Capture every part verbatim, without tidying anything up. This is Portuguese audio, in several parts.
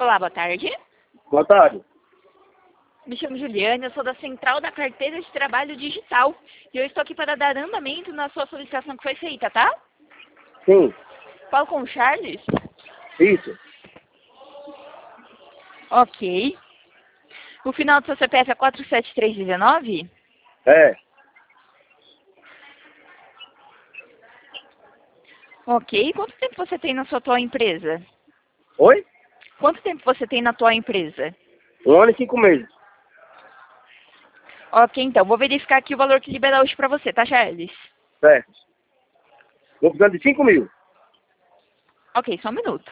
Olá, boa tarde. Boa tarde. Me chamo Juliane, eu sou da Central da Carteira de Trabalho Digital. E eu estou aqui para dar andamento na sua solicitação que foi feita, tá? Sim, Falo com o Charles? isso. Ok. O final do seu C P F é quatro sete três um nove? É. Ok. Quanto tempo você tem na sua atual empresa? Oi? Quanto tempo você tem na atual empresa? Um ano e cinco meses. Ok, então. Vou verificar aqui o valor que liberar hoje para você, tá, Charles? Certo. Vou precisando de cinco mil. Ok, só um minuto.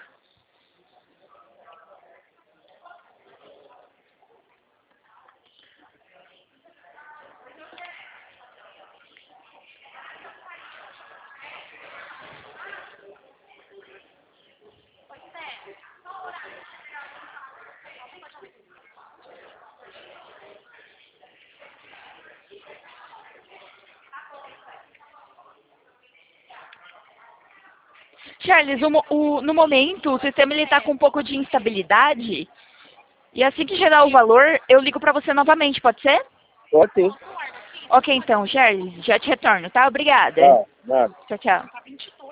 Charles, o, mo- o- no momento o sistema está com um pouco de instabilidade. E assim que gerar o valor, eu ligo para você novamente, pode ser? Pode sim. Ok, então, Charles, já te retorno, tá? Obrigada. Tá, nada. Tchau, tchau.